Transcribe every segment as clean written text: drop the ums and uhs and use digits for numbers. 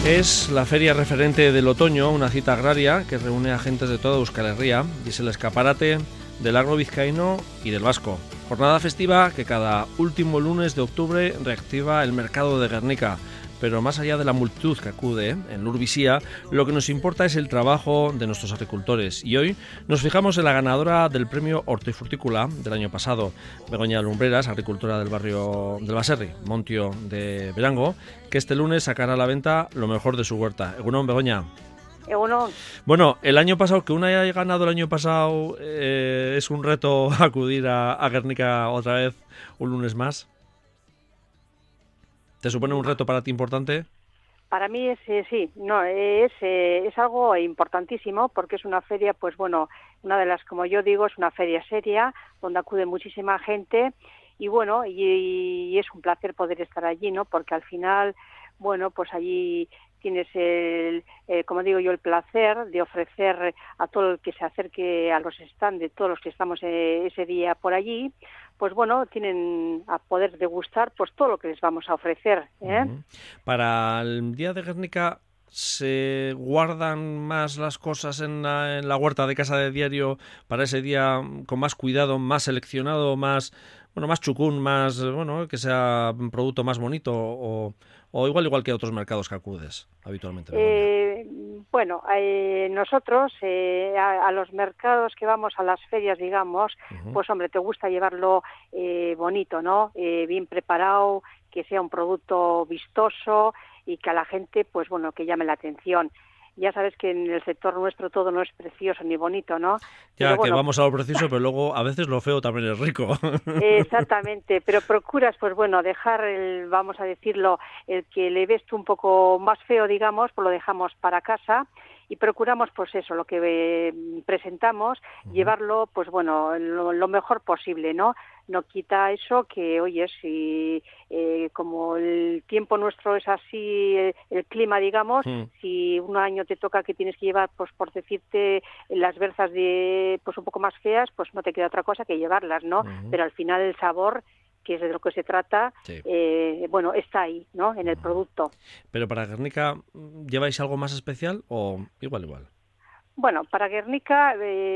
Es la feria referente del otoño, una cita agraria que reúne a agentes de toda Euskal Herria y es el escaparate del agro vizcaíno y del vasco. Jornada festiva que cada último lunes de octubre reactiva el mercado de Gernika. Pero más allá de la multitud que acude en Lurvisía, lo que nos importa es el trabajo de nuestros agricultores. Y hoy nos fijamos en la ganadora del premio Hortifrutícola del año pasado, Begoña Lumbreras, agricultora del barrio del Baserri, Montio de Berango, que este lunes sacará a la venta lo mejor de su huerta. Egunon, Begoña. Bueno, el año pasado, que una haya ganado el año pasado, es un reto acudir a Gernika otra vez un lunes más. ¿Te supone un reto para ti importante? Para mí es algo importantísimo porque es una feria, pues bueno, una de las, como yo digo, es una feria seria donde acude muchísima gente y bueno, y es un placer poder estar allí, ¿no? Porque al final, bueno, pues allí tienes como digo yo, el placer de ofrecer a todo el que se acerque a los stands de todos los que estamos ese día por allí, pues bueno, tienen a poder degustar pues todo lo que les vamos a ofrecer, ¿eh? Uh-huh. Para el día de Gernika, ¿se guardan más las cosas en la huerta de casa de diario para ese día con más cuidado, más seleccionado, más chucún, más, que sea un producto más bonito o igual que otros mercados que acudes habitualmente? Nosotros a los mercados que vamos, a las ferias, digamos, uh-huh. Pues hombre, te gusta llevarlo bonito, ¿no? Bien preparado, que sea un producto vistoso y que a la gente, pues bueno, que llame la atención. Ya sabes que en el sector nuestro todo no es precioso ni bonito, ¿no? Ya, que vamos a lo precioso, pero luego a veces lo feo también es rico. Exactamente, pero procuras, pues bueno, dejar vamos a decirlo, el que le ves tú un poco más feo, digamos, pues lo dejamos para casa y procuramos, pues eso, lo que presentamos, uh-huh. Llevarlo, pues bueno, lo mejor posible, ¿no? No quita eso que, oye, si como el tiempo nuestro es así, el clima, digamos, si un año te toca que tienes que llevar, pues por decirte, las berzas pues un poco más feas, pues no te queda otra cosa que llevarlas, ¿no? Uh-huh. Pero al final el sabor, que es de lo que se trata, sí. Está ahí, ¿no? En el producto. Pero para Gernika, ¿lleváis algo más especial o igual? Bueno, para Gernika,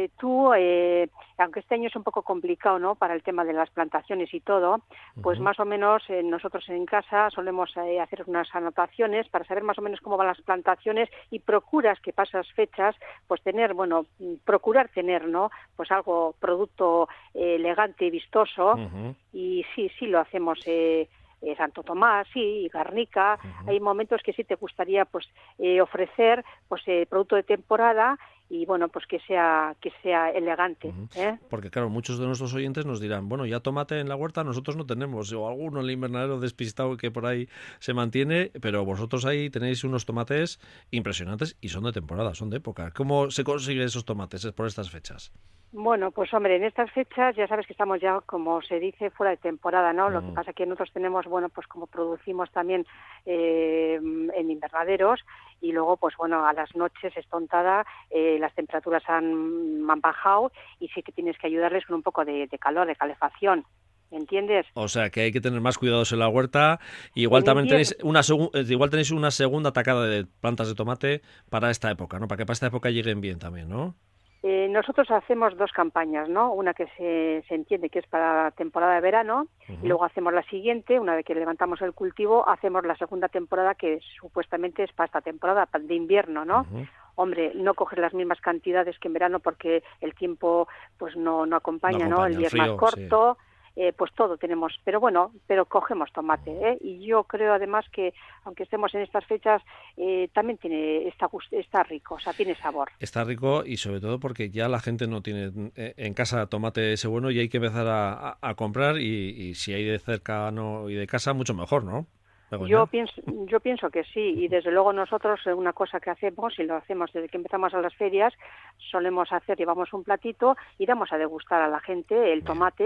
aunque este año es un poco complicado, ¿no?, para el tema de las plantaciones y todo, pues uh-huh. Más o menos nosotros en casa solemos hacer unas anotaciones para saber más o menos cómo van las plantaciones y procuras que para esas fechas, pues procurar tener, ¿no?, pues algo, producto elegante y vistoso, uh-huh. Y sí lo hacemos. Santo Tomás, sí, Gernika, uh-huh. Hay momentos que sí te gustaría pues ofrecer pues producto de temporada y bueno, pues que sea elegante, uh-huh. Porque claro, muchos de nuestros oyentes nos dirán, bueno, ya tomate en la huerta nosotros no tenemos, o alguno en el invernadero despistado que por ahí se mantiene, pero vosotros ahí tenéis unos tomates impresionantes y son de temporada, son de época. ¿Cómo se consiguen esos tomates por estas fechas? Bueno, pues hombre, en estas fechas ya sabes que estamos ya, como se dice, fuera de temporada, ¿no? Lo que pasa es que nosotros tenemos, bueno, pues como producimos también en invernaderos y luego, pues bueno, a las noches es tontada, las temperaturas han bajado y sí que tienes que ayudarles con un poco de calor, de calefacción. ¿Entiendes? O sea, que hay que tener más cuidados en la huerta. Igual también tenéis una segunda atacada de plantas de tomate para esta época, ¿no? Para que para esta época lleguen bien también, ¿no? Nosotros hacemos dos campañas, ¿no? Una que se entiende que es para la temporada de verano, uh-huh. Y luego hacemos la siguiente, una vez que levantamos el cultivo, hacemos la segunda temporada que supuestamente es para esta temporada de invierno, ¿no? Uh-huh. Hombre, no coger las mismas cantidades que en verano porque el tiempo pues no acompaña, ¿no? El día es más corto. Sí. Pues todo tenemos, pero cogemos tomate, y yo creo además que aunque estemos en estas fechas también está rico, o sea, tiene sabor. Está rico y sobre todo porque ya la gente no tiene en casa tomate ese bueno y hay que empezar a comprar y si hay de cerca y de casa mucho mejor, ¿no? Yo pienso que sí, y desde luego nosotros una cosa que hacemos, y lo hacemos desde que empezamos a las ferias, llevamos un platito y damos a degustar a la gente el tomate,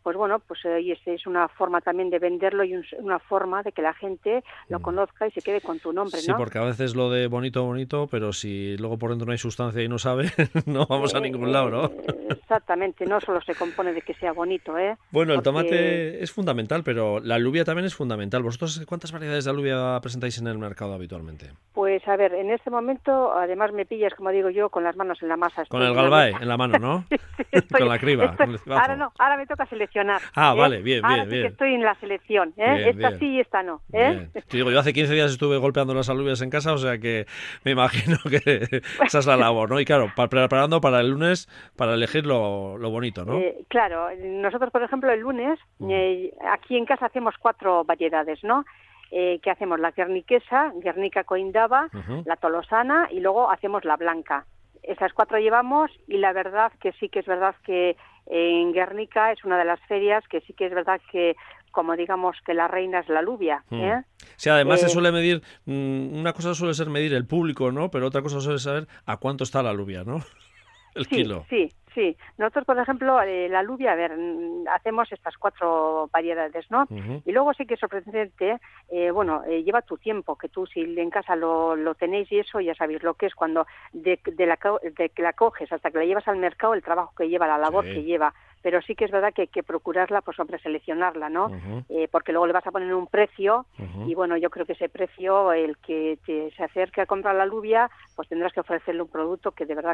pues bueno, pues y es una forma también de venderlo y una forma de que la gente lo conozca y se quede con tu nombre, Sí, ¿no? porque a veces lo de bonito, bonito, pero si luego por dentro no hay sustancia y no sabe, no vamos a ningún lado, ¿no? Exactamente, no solo se compone de que sea bonito, Bueno, el porque tomate es fundamental, pero la alubia también es fundamental. ¿Vosotros cuántas variedades de alubia presentáis en el mercado habitualmente? pues a ver, en este momento, además me pillas, como digo yo, con las manos en la masa. Con Estoy el en la galvae mesa. en la mano, ¿no? Sí, Con la criba, con el ahora cibazo. no, ahora me toca seleccionar. Ah, vale, bien, Ahora bien, sí que bien. estoy en la selección, Bien, esta bien. sí y esta no, Bien. Te digo, yo hace 15 días estuve golpeando las alubias en casa, o sea que me imagino que esa es la labor, ¿no? Y claro, preparando para el lunes, para elegir lo bonito, ¿no? Claro, nosotros, por ejemplo, el lunes, aquí en casa hacemos 4 variedades, ¿no? Que hacemos la guerniquesa, Guernica Coindaba, Ujú. la tolosana y luego hacemos la blanca. Esas 4 llevamos y la verdad que sí que es verdad que en Guernica es una de las ferias que sí que es verdad que, como digamos que la reina es la alubia, Sí, además se suele medir, una cosa suele ser medir el público, ¿no? Pero otra cosa suele saber a cuánto está la alubia, ¿no? El kilo. Sí. Nosotros, por ejemplo, la alubia, a ver, hacemos estas 4 variedades, ¿no? Ujú. Y luego sí que es sorprendente, lleva tu tiempo, que tú si en casa lo tenéis y eso, ya sabéis lo que es cuando de que la coges hasta que la llevas al mercado, el trabajo que lleva, la labor que Sí. lleva. Pero sí que es verdad que hay que procurarla, pues hombre, seleccionarla, ¿no? Ujú. Porque luego le vas a poner un precio Ujú. y bueno, yo creo que ese precio, el que se acerque a comprar la alubia, pues tendrás que ofrecerle un producto que de verdad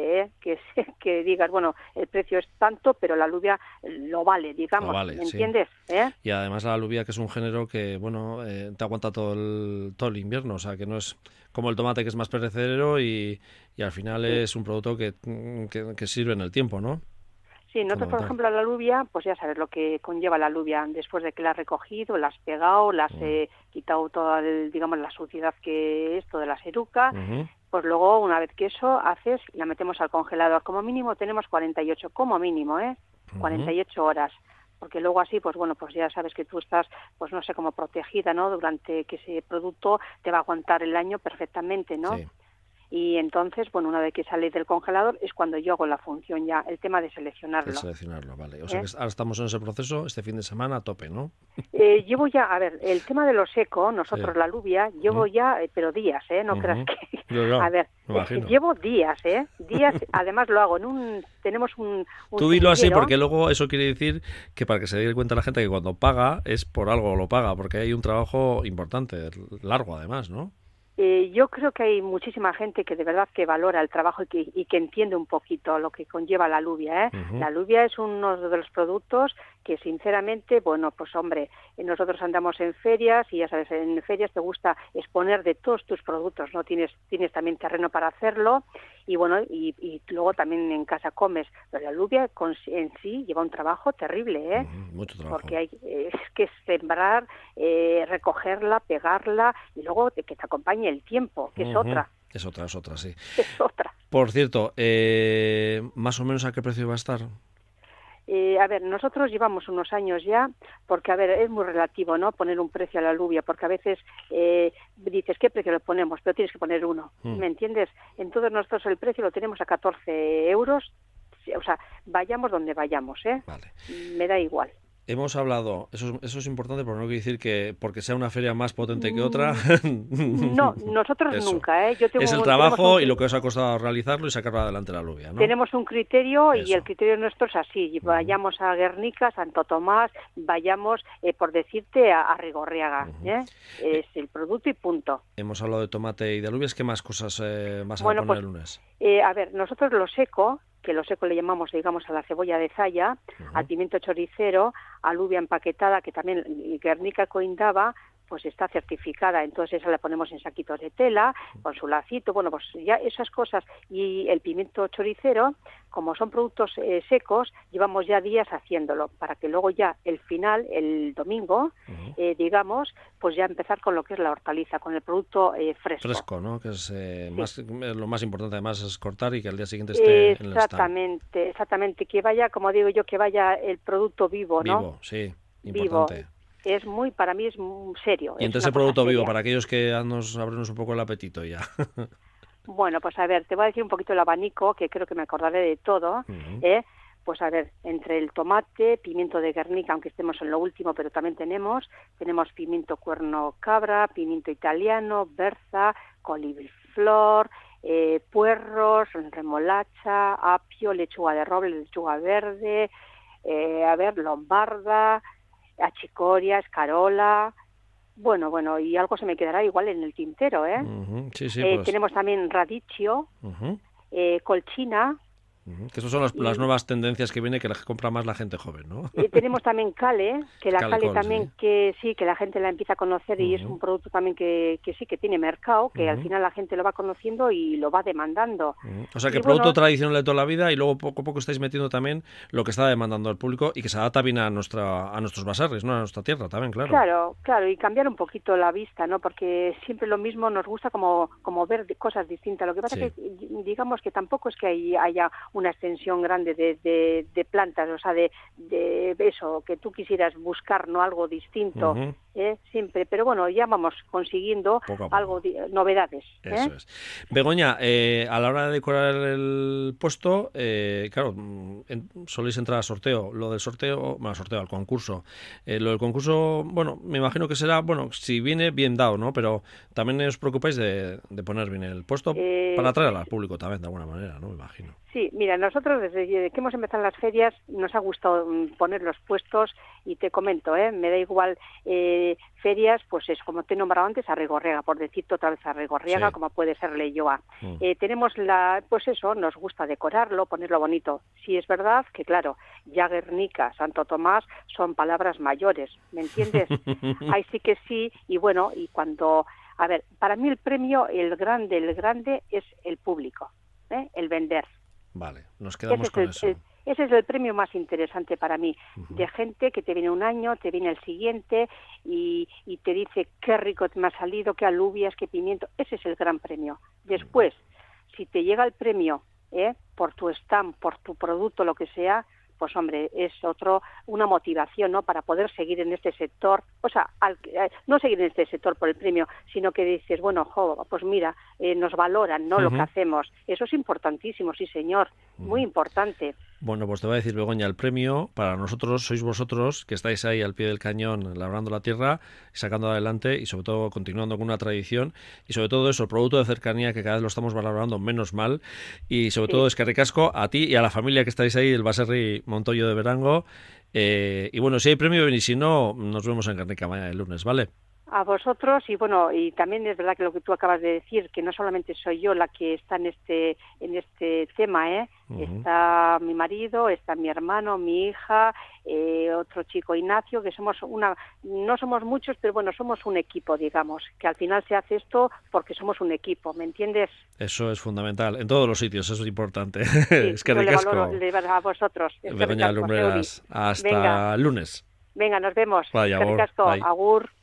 que digas, bueno, el precio es tanto, pero la alubia lo vale, digamos, Vale, ¿me sí. entiendes? Y además la alubia, que es un género que, bueno, te aguanta todo el invierno, o sea, que no es como el tomate, que es más perecedero y al final Sí. es un producto que sirve en el tiempo, ¿no? Sí, nosotros, por Fundamental. ejemplo, la alubia, pues ya sabes lo que conlleva la alubia después de que la has recogido, la has pegado, la has quitado toda, digamos, la suciedad que es, toda la seruca. Ujú. Pues luego, una vez que eso haces, la metemos al congelador. Como mínimo tenemos 48, como mínimo, Ujú. 48 horas. Porque luego así, pues bueno, pues ya sabes que tú estás, pues no sé, como protegida, ¿no? Durante que ese producto te va a aguantar el año perfectamente, ¿no? Sí. Y entonces, bueno, una vez que sale del congelador es cuando yo hago la función ya, el tema de El seleccionarlo. seleccionarlo, vale. O sea que ahora estamos en ese proceso, este fin de semana a tope, ¿no? Llevo ya, a ver, el tema de lo seco, Sí. nosotros la alubia, llevo ya, pero días, no creas Ujú. que... Yo, A ver, me imagino. llevo días, días, además lo hago tenemos un Tú dilo así, semillero. porque luego eso quiere decir que para que se dé cuenta la gente que cuando paga es por algo lo paga, porque hay un trabajo importante, largo además, ¿no? Yo creo que hay muchísima gente que de verdad que valora el trabajo y que entiende un poquito lo que conlleva la alubia, Ujú. La alubia es uno de los productos que sinceramente, bueno, pues hombre, nosotros andamos en ferias y ya sabes, en ferias te gusta exponer de todos tus productos, ¿no? Tienes también terreno para hacerlo y bueno, y luego también en casa comes, pero la alubia en sí lleva un trabajo terrible, Ujú. Mucho trabajo. porque es que sembrar, recogerla, pegarla y luego que te acompañe el tiempo, que es Ujú. otra, Es otra, sí. es otra. Por cierto, ¿más o menos a qué precio va a estar? A ver, nosotros llevamos unos años ya, porque a ver, es muy relativo, ¿no? Poner un precio a la alubia, porque a veces dices, ¿qué precio le ponemos? Pero tienes que poner uno, ¿me entiendes? Entonces nosotros el precio lo tenemos a 14 euros, o sea, vayamos donde vayamos, Vale. Me da igual. Hemos hablado, eso es importante, pero no quiere decir que porque sea una feria más potente que otra. No, nosotros Eso. nunca, Es el trabajo y lo que os ha costado realizarlo y sacarlo adelante la alubia, ¿no? Tenemos un criterio y Eso. el criterio nuestro es así. Vayamos a Guernica, Santo Tomás, vayamos, por decirte, a Rigorriaga. Es el producto y punto. Hemos hablado de tomate y de alubias. ¿Qué más cosas vas a Bueno, poner pues, el lunes? A ver, nosotros lo seco, que lo seco le llamamos, digamos, a la cebolla de zaya, al pimiento choricero, alubia empaquetada, que también Guernica Coindaba, pues está certificada, entonces esa la ponemos en saquitos de tela, con su lacito, bueno, pues ya esas cosas. Y el pimiento choricero, como son productos secos, llevamos ya días haciéndolo, para que luego ya el final, el domingo, digamos, pues ya empezar con lo que es la hortaliza, con el producto fresco. Fresco, ¿no? Que es sí. Lo más importante además es cortar y que al día siguiente esté en el stand. Exactamente, que vaya, como digo yo, que vaya el producto vivo, ¿no? Vivo, sí, importante. Para mí es muy serio. Y entonces el producto vivo, para aquellos que nos abrimos un poco el apetito ya. Bueno, pues a ver, te voy a decir un poquito el abanico, que creo que me acordaré de todo, pues a ver, entre el tomate, pimiento de Guernica, aunque estemos en lo último, pero también tenemos pimiento cuerno cabra, pimiento italiano, berza, coliflor, puerros, remolacha, apio, lechuga de roble, lechuga verde, lombarda, achicoria, escarola. Bueno, y algo se me quedará igual en el tintero, ¿eh? Uh-huh. Sí, pues... Tenemos también radicchio, uh-huh. colchina. Que esas son las nuevas tendencias que viene, que compra más la gente joven, ¿no? Tenemos también cale, que la cale también, sí. que la gente la empieza a conocer y es un producto también que sí, que tiene mercado, que al final la gente lo va conociendo y lo va demandando. O sea, que producto tradicional de toda la vida y luego poco a poco estáis metiendo también lo que está demandando el público y que se adapta bien a nuestros baserres, ¿no? A nuestra tierra también, claro. Claro, y cambiar un poquito la vista, ¿no? Porque siempre lo mismo nos gusta como ver cosas distintas. Lo que pasa es que, digamos que tampoco es que haya una extensión grande de plantas, o sea, de eso, que tú quisieras buscar, ¿no? Algo distinto, siempre, pero bueno, ya vamos consiguiendo algo, novedades. Eso es. Begoña, a la hora de decorar el puesto, claro, soléis entrar a sorteo, al concurso. Lo del concurso, bueno, me imagino que será, bueno, si viene bien dado, ¿no? Pero también os preocupáis de poner bien el puesto para atraer al público también, de alguna manera, ¿no? Me imagino. Sí, mira, nosotros desde que hemos empezado las ferias nos ha gustado poner los puestos y te comento, me da igual ferias, pues es como te he nombrado antes, Arrigorriaga, por decirte otra vez Arrigorriaga, como puede ser Leioa. Tenemos pues eso, nos gusta decorarlo, ponerlo bonito. Sí es verdad que, claro, ya Guernica, Santo Tomás son palabras mayores, ¿me entiendes? Ahí sí que sí, y bueno, y cuando... A ver, para mí el premio, el grande es el público, el vender. Vale, nos quedamos con eso. Ese es el premio más interesante para mí, de gente que te viene un año, te viene el siguiente y te dice qué rico me ha salido, qué alubias, qué pimiento. Ese es el gran premio. Después, si te llega el premio por tu stand, por tu producto, lo que sea, pues hombre, es una motivación, ¿no? Para poder seguir en este sector, o sea, no seguir en este sector por el premio, sino que dices, bueno, pues mira, nos valoran, ¿no? Lo que hacemos. Eso es importantísimo, sí señor, muy importante. Bueno, pues te voy a decir, Begoña, el premio para nosotros sois vosotros, que estáis ahí al pie del cañón, labrando la tierra, sacando adelante y sobre todo continuando con una tradición y sobre todo eso, el producto de cercanía que cada vez lo estamos valorando menos mal y sobre todo es que ricasco a ti y a la familia que estáis ahí, el Baserri Montoyo de Verango. Y bueno, si hay premio, bien, y si no, nos vemos en Guernica mañana el lunes, ¿vale? A vosotros, y bueno, y también es verdad que lo que tú acabas de decir, que no solamente soy yo la que está en este tema, está mi marido, está mi hermano, mi hija, otro chico, Ignacio, que no somos muchos, pero bueno, somos un equipo, digamos, que al final se hace esto porque somos un equipo, ¿me entiendes? Eso es fundamental, en todos los sitios, eso es importante. Sí, es que ricasco. A vosotros. Begoña Lumbreras, hasta el lunes. Venga, nos vemos. Vaya, Agur.